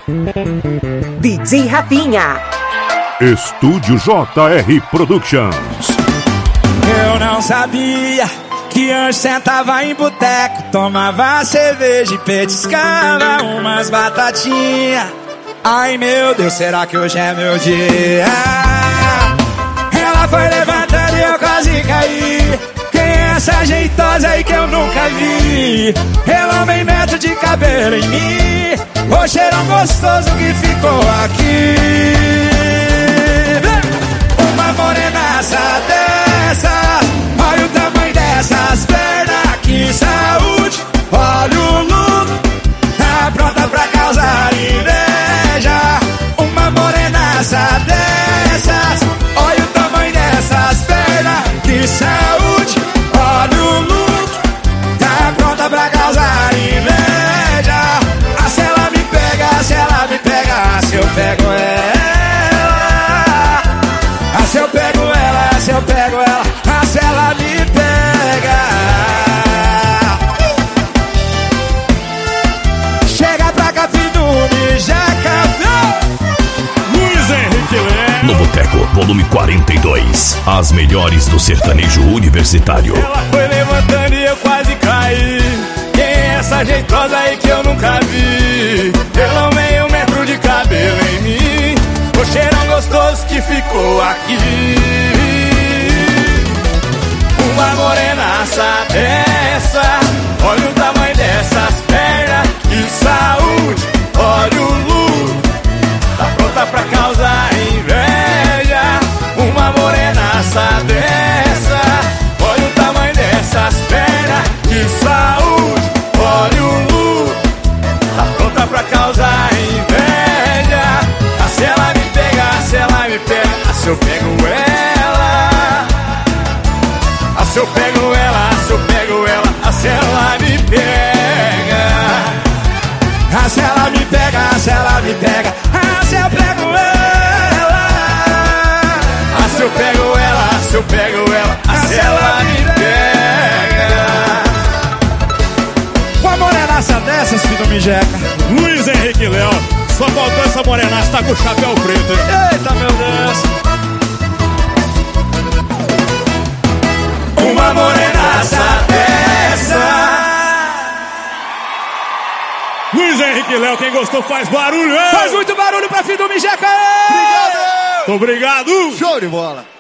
DJ Rafinha. Estúdio JR Productions. Eu não sabia que antes sentava em boteco, tomava cerveja e petiscava umas batatinhas. Ai meu Deus, será que hoje é meu dia? Ela foi levantando e eu quase caí. Quem é essa jeitosa aí que eu nunca vi? Ela vem metro de cabelo em mim, o cheirão gostoso que ficou aqui. Uma morenaça dessa, olha o tamanho dessas pernas, que saúde. Olha o look, tá pronta pra causar inveja. Uma morenaça dessas, olha o tamanho dessas pernas, que saúde. Olha o look, tá pronta pra causar inveja. Ah, se ela me pega, se ela me pega, se eu pego ela. Ah, se eu pego ela, se eu pego ela, ah, se ela me pega. Chega pra cá, Fidume, Jaca. Luiz Henrique Lé. No Boteco, volume 42. As melhores do sertanejo universitário. Ela foi levantando e eu quase caí. Quem é essa jeitosa aí que eu nunca vi? Pelo meio metro de cabelo em mim, o cheirão gostoso que ficou aqui. Uma morenaça dessa, olha o tamanho dessas pernas, que saúde. Olha o look, tá pronta pra causar inveja. Uma morenaça dessa, olha o tamanho dessas pernas, que saúde. Olha o look, tá pronta pra causar inveja. Ah, se ela me pega, se ela me pega, ah, se eu pego ela. Ah, se eu pego ela, se eu pego ela, ah, se ela me pega. Ah, se ela me pega, se ela me pega, ah, se eu pego ela. Ah, se eu pego ela, se eu pego ela, ah, se ela me pega. Uma morenaça dessas, Fidume, Jeca. Luiz Henrique Léo. Só faltou essa morenaça, tá com o chapéu preto, hein? Eita, meu Deus. Uma morenaça dessa. Luiz Henrique Léo, quem gostou faz barulho, hein? Faz muito barulho pra Fidume, Jeca. Obrigado! Show de bola.